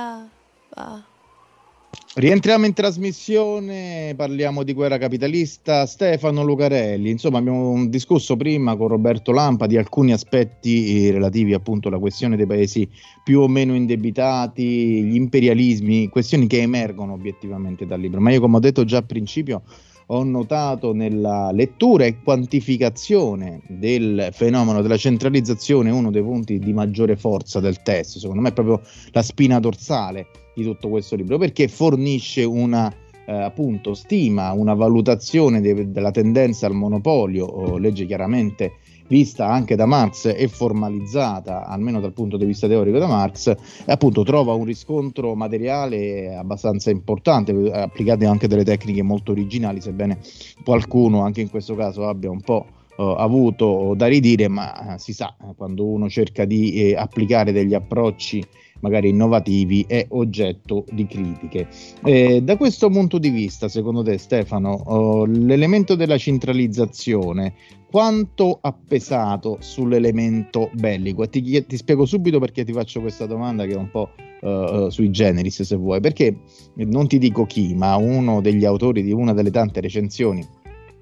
fiaba. Rientriamo in trasmissione, parliamo di guerra capitalista. Stefano Lucarelli, insomma abbiamo discusso prima con Roberto Lampa di alcuni aspetti relativi appunto alla questione dei paesi più o meno indebitati, gli imperialismi, questioni che emergono obiettivamente dal libro, ma io, come ho detto già a principio, ho notato nella lettura e quantificazione del fenomeno della centralizzazione uno dei punti di maggiore forza del testo. Secondo me è proprio la spina dorsale di tutto questo libro, perché fornisce una eh, appunto stima, una valutazione de- della tendenza al monopolio, o legge chiaramente vista anche da Marx e formalizzata almeno dal punto di vista teorico da Marx, e appunto trova un riscontro materiale abbastanza importante, applicate anche delle tecniche molto originali, sebbene qualcuno anche in questo caso abbia un po' Uh, avuto da ridire, ma uh, si sa, quando uno cerca di eh, applicare degli approcci magari innovativi è oggetto di critiche. Eh, da questo punto di vista, secondo te, Stefano, uh, l'elemento della centralizzazione quanto ha pesato sull'elemento bellico? Ti, ti spiego subito perché ti faccio questa domanda, che è un po' uh, sui generis, se vuoi, perché non ti dico chi, ma uno degli autori di una delle tante recensioni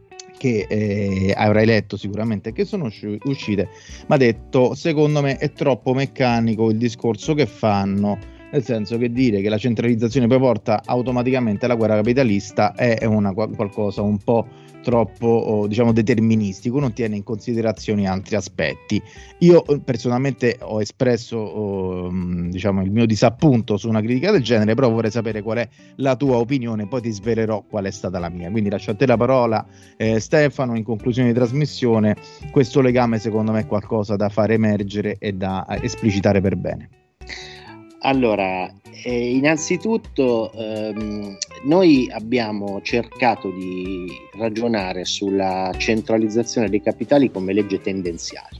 che eh, avrai letto sicuramente, che sono uscite, ma ha detto: secondo me è troppo meccanico il discorso che fanno, nel senso che dire che la centralizzazione poi porta automaticamente alla guerra capitalista è una qualcosa un po' troppo, diciamo, deterministico, non tiene in considerazione altri aspetti. Io personalmente ho espresso diciamo il mio disappunto su una critica del genere, però vorrei sapere qual è la tua opinione, poi ti svelerò qual è stata la mia. Quindi lascio a te la parola, eh, Stefano. In conclusione di trasmissione, questo legame secondo me è qualcosa da fare emergere e da esplicitare per bene. Allora, eh, innanzitutto ehm, noi abbiamo cercato di ragionare sulla centralizzazione dei capitali come legge tendenziale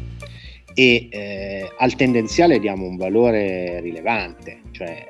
e eh, al tendenziale diamo un valore rilevante, cioè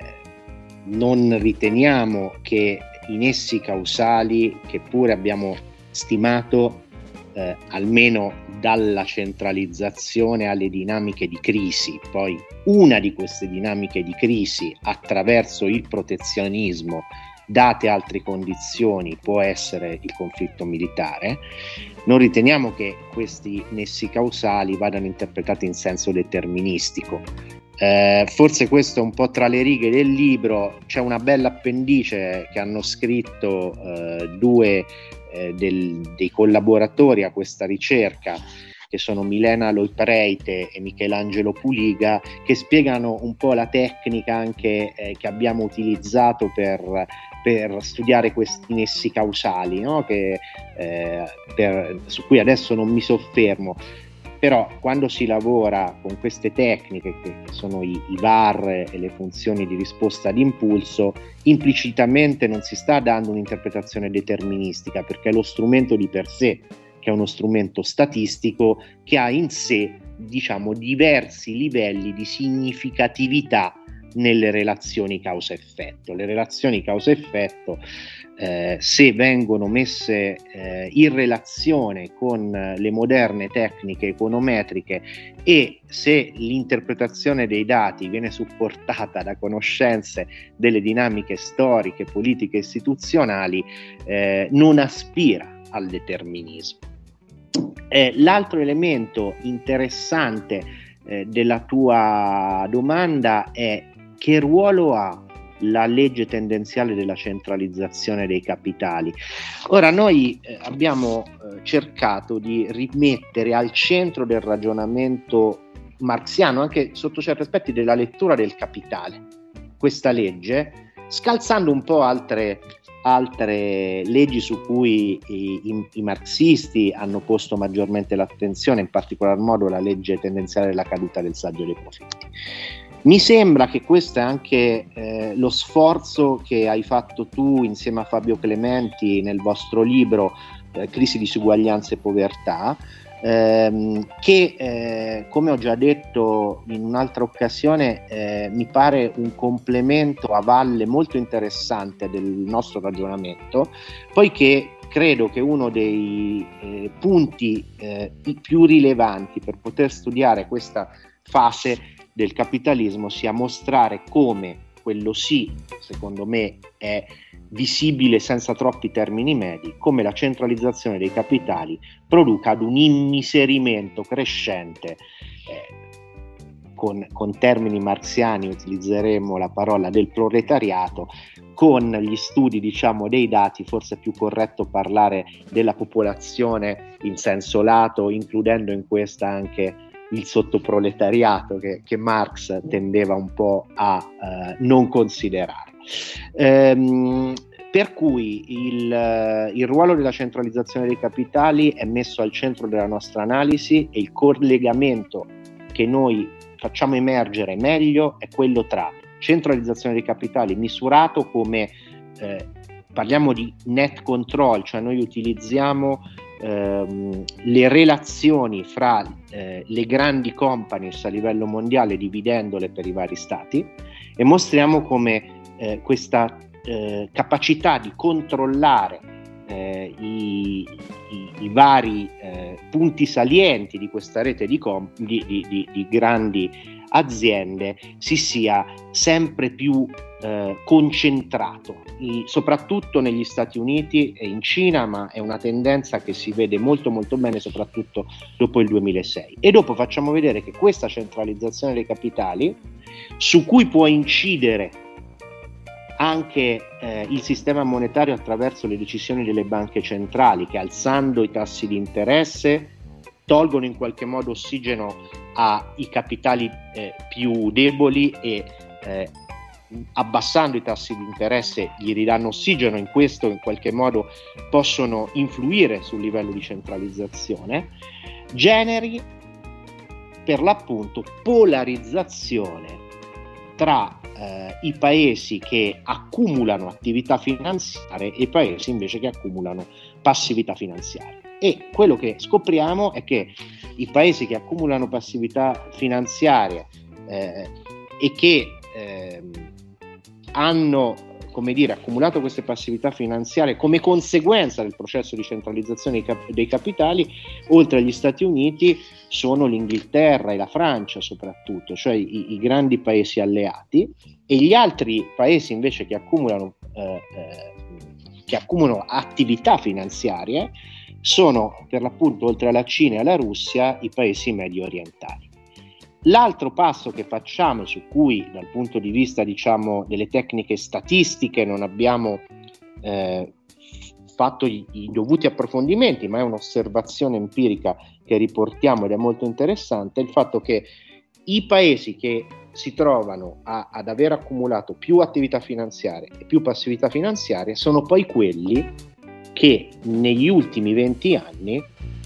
non riteniamo che i nessi causali, che pure abbiamo stimato eh, almeno dalla centralizzazione alle dinamiche di crisi, poi una di queste dinamiche di crisi attraverso il protezionismo, date altre condizioni, può essere il conflitto militare. Non riteniamo che questi nessi causali vadano interpretati in senso deterministico. Eh, forse questo è un po' tra le righe del libro, c'è una bella appendice che hanno scritto eh, due eh, del, dei collaboratori a questa ricerca, che sono Milena Loipreite e Michelangelo Puliga, che spiegano un po' la tecnica anche eh, che abbiamo utilizzato per, per studiare questi nessi causali, no? che, eh, per, su cui adesso non mi soffermo. Però quando si lavora con queste tecniche, che sono i, i V A R e le funzioni di risposta d'impulso, implicitamente non si sta dando un'interpretazione deterministica, perché è lo strumento di per sé, che è uno strumento statistico che ha in sé, diciamo, diversi livelli di significatività nelle relazioni causa-effetto. Le relazioni causa-effetto, eh, se vengono messe eh, in relazione con le moderne tecniche econometriche e se l'interpretazione dei dati viene supportata da conoscenze delle dinamiche storiche, politiche e istituzionali, eh, non aspira al determinismo. Eh, l'altro elemento interessante eh, della tua domanda è: che ruolo ha la legge tendenziale della centralizzazione dei capitali? Ora, noi eh, abbiamo eh, cercato di rimettere al centro del ragionamento marxiano, anche sotto certi aspetti della lettura del capitale, questa legge, scalzando un po' altre, altre leggi su cui i, i, i marxisti hanno posto maggiormente l'attenzione, in particolar modo la legge tendenziale della caduta del saggio dei profitti. Mi sembra che questo è anche eh, lo sforzo che hai fatto tu insieme a Fabio Clementi nel vostro libro eh, Crisi, disuguaglianza e povertà, ehm, che eh, come ho già detto in un'altra occasione eh, mi pare un complemento a valle molto interessante del nostro ragionamento, poiché credo che uno dei eh, punti eh, più rilevanti per poter studiare questa fase del capitalismo sia mostrare come quello sì, secondo me, è visibile senza troppi termini medi, come la centralizzazione dei capitali produca ad un immiserimento crescente, eh, con, con termini marxiani utilizzeremo la parola del proletariato, con gli studi, diciamo, dei dati forse è più corretto parlare della popolazione in senso lato, includendo in questa anche il sottoproletariato che, che Marx tendeva un po' a eh, non considerare. Ehm, per cui il, il ruolo della centralizzazione dei capitali è messo al centro della nostra analisi e il collegamento che noi facciamo emergere meglio è quello tra centralizzazione dei capitali misurato come, eh, parliamo di net control, cioè noi utilizziamo ehm, le relazioni fra eh, le grandi companies a livello mondiale dividendole per i vari stati e mostriamo come eh, questa eh, capacità di controllare eh, i, i, i vari eh, punti salienti di questa rete di, comp- di, di, di, di grandi aziende si sia sempre più eh, concentrato, i, soprattutto negli Stati Uniti e in Cina, ma è una tendenza che si vede molto molto bene soprattutto dopo il duemilasei. E dopo facciamo vedere che questa centralizzazione dei capitali, su cui può incidere anche eh, il sistema monetario attraverso le decisioni delle banche centrali, che alzando i tassi di interesse tolgono in qualche modo ossigeno ai capitali eh, più deboli e eh, abbassando i tassi di interesse gli ridanno ossigeno, in questo in qualche modo possono influire sul livello di centralizzazione, generi per l'appunto polarizzazione tra eh, i paesi che accumulano attività finanziarie e i paesi invece che accumulano passività finanziarie. E quello che scopriamo è che i paesi che accumulano passività finanziarie eh, e che eh, hanno, come dire, accumulato queste passività finanziarie come conseguenza del processo di centralizzazione dei, cap- dei capitali, oltre agli Stati Uniti, sono l'Inghilterra e la Francia soprattutto, cioè i, i grandi paesi alleati, e gli altri paesi invece che accumulano, eh, eh, che accumulano attività finanziarie sono, per l'appunto, oltre alla Cina e alla Russia, i paesi medio orientali. L'altro passo che facciamo, su cui dal punto di vista, diciamo, delle tecniche statistiche non abbiamo eh, fatto i, i dovuti approfondimenti, ma è un'osservazione empirica che riportiamo ed è molto interessante, è il fatto che i paesi che si trovano a, ad aver accumulato più attività finanziarie e più passività finanziarie sono poi quelli che negli ultimi venti anni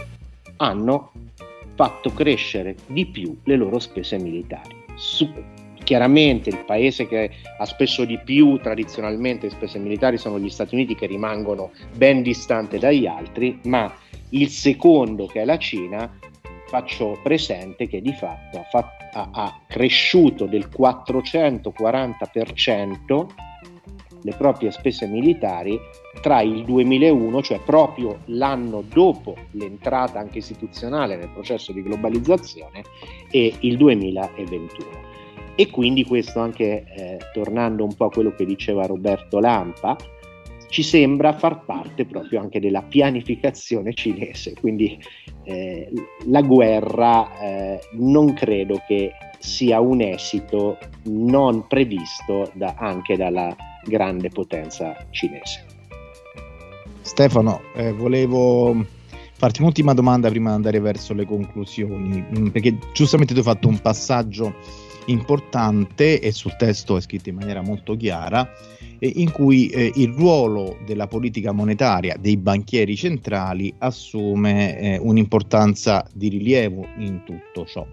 hanno fatto crescere di più le loro spese militari. Su, chiaramente il paese che ha speso di più tradizionalmente spese militari sono gli Stati Uniti, che rimangono ben distante dagli altri, ma il secondo, che è la Cina, faccio presente che di fatto ha, fatto, ha, ha cresciuto del quattrocentoquaranta per cento le proprie spese militari tra il duemilauno, cioè proprio l'anno dopo l'entrata anche istituzionale nel processo di globalizzazione, e il duemilaventuno. E quindi questo anche, eh, tornando un po' a quello che diceva Roberto Lampa, ci sembra far parte proprio anche della pianificazione cinese, quindi eh, la guerra eh, non credo che sia un esito non previsto da, anche dalla grande potenza cinese. Stefano, eh, volevo farti un'ultima domanda prima di andare verso le conclusioni, perché giustamente tu hai fatto un passaggio importante e sul testo è scritto in maniera molto chiara, eh, in cui eh, il ruolo della politica monetaria dei banchieri centrali assume eh, un'importanza di rilievo in tutto ciò.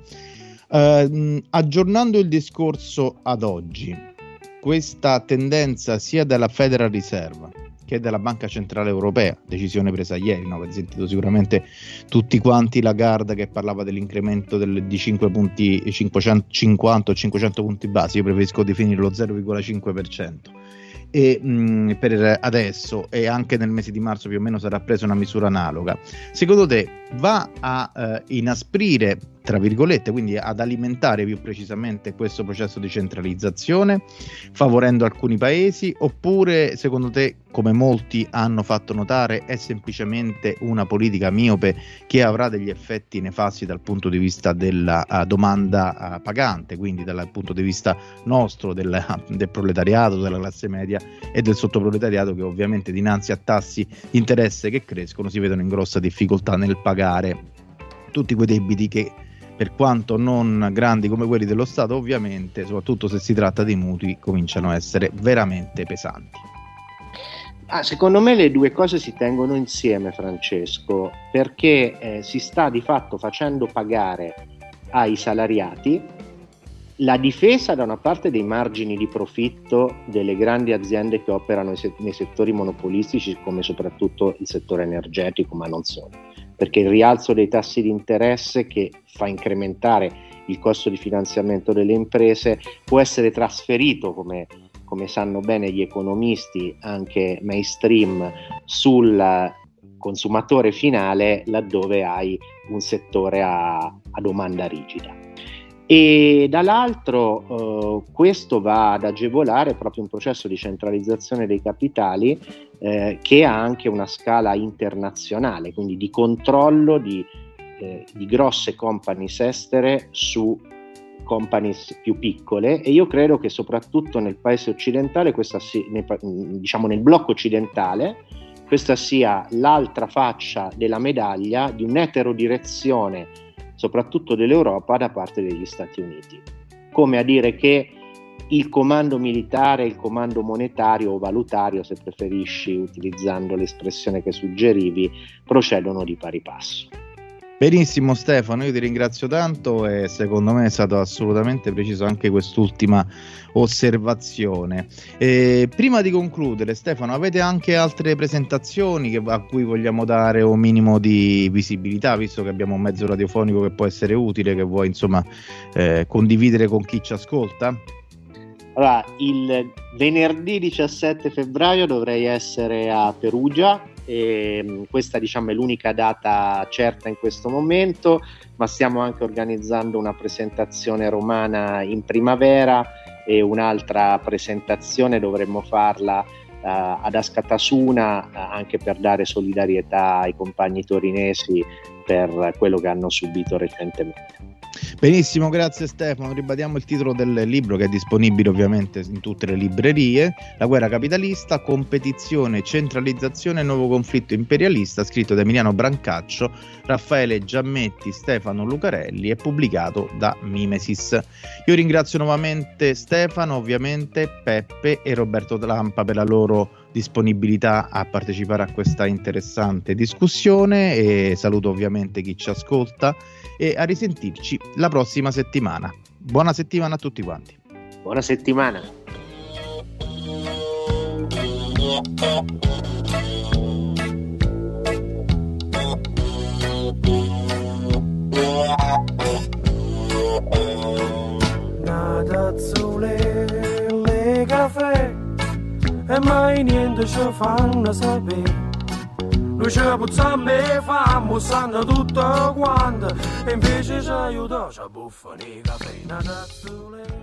Eh, aggiornando il discorso ad oggi, questa tendenza sia della Federal Reserve che della Banca Centrale Europea, decisione presa ieri, no? Avete sentito sicuramente tutti quanti Lagarde che parlava dell'incremento del, di cinque punti, cinquecentocinquanta o cinquecento punti base, io preferisco definirlo zero virgola cinque per cento. E mh, per adesso, e anche nel mese di marzo più o meno sarà presa una misura analoga. Secondo te va a eh, inasprire, tra virgolette, quindi ad alimentare più precisamente questo processo di centralizzazione, favorendo alcuni paesi, oppure secondo te, come molti hanno fatto notare, è semplicemente una politica miope che avrà degli effetti nefasti dal punto di vista della uh, domanda uh, pagante, quindi dal punto di vista nostro, del, uh, del proletariato, della classe media e del sottoproletariato, che ovviamente dinanzi a tassi di interesse che crescono si vedono in grossa difficoltà nel pagare tutti quei debiti che, per quanto non grandi come quelli dello Stato, ovviamente, soprattutto se si tratta di mutui, cominciano a essere veramente pesanti. Ah, secondo me le due cose si tengono insieme, Francesco, perché eh, si sta di fatto facendo pagare ai salariati la difesa da una parte dei margini di profitto delle grandi aziende che operano nei settori monopolistici, come soprattutto il settore energetico, ma non solo, perché il rialzo dei tassi di interesse, che fa incrementare il costo di finanziamento delle imprese, può essere trasferito, come, come sanno bene gli economisti anche mainstream, sul consumatore finale, laddove hai un settore a, a domanda rigida. E dall'altro eh, questo va ad agevolare proprio un processo di centralizzazione dei capitali eh, che ha anche una scala internazionale, quindi di controllo di, eh, di grosse companies estere su companies più piccole, e io credo che soprattutto nel paese occidentale, questa si, nel, diciamo nel blocco occidentale, questa sia l'altra faccia della medaglia di un'eterodirezione soprattutto dell'Europa da parte degli Stati Uniti, come a dire che il comando militare e il comando monetario o valutario, se preferisci, utilizzando l'espressione che suggerivi, procedono di pari passo. Benissimo Stefano, io ti ringrazio tanto e secondo me è stato assolutamente preciso anche quest'ultima osservazione. E prima di concludere Stefano, avete anche altre presentazioni che, a cui vogliamo dare un minimo di visibilità, visto che abbiamo un mezzo radiofonico che può essere utile, che vuoi insomma eh, condividere con chi ci ascolta? Allora, il venerdì diciassette febbraio dovrei essere a Perugia. E questa diciamo è l'unica data certa in questo momento, ma stiamo anche organizzando una presentazione romana in primavera e un'altra presentazione dovremmo farla uh, ad Askatasuna, uh, anche per dare solidarietà ai compagni torinesi per quello che hanno subito recentemente. Benissimo, grazie Stefano. Ribadiamo il titolo del libro, che è disponibile ovviamente in tutte le librerie: La guerra capitalista, competizione, centralizzazione e nuovo conflitto imperialista, scritto da Emiliano Brancaccio, Raffaele Giammetti, Stefano Lucarelli e pubblicato da Mimesis. Io ringrazio nuovamente Stefano, ovviamente Peppe e Roberto Lampa per la loro disponibilità a partecipare a questa interessante discussione, e saluto ovviamente chi ci ascolta e a risentirci la prossima settimana. Buona settimana a tutti quanti. Buona settimana. Nadazzole le caffè e mai niente ci fanno sapere. Noi ci puzziamo e famo, sanno tutto quanto, e invece ci aiuta, ci buffano i caffè. Nadazzole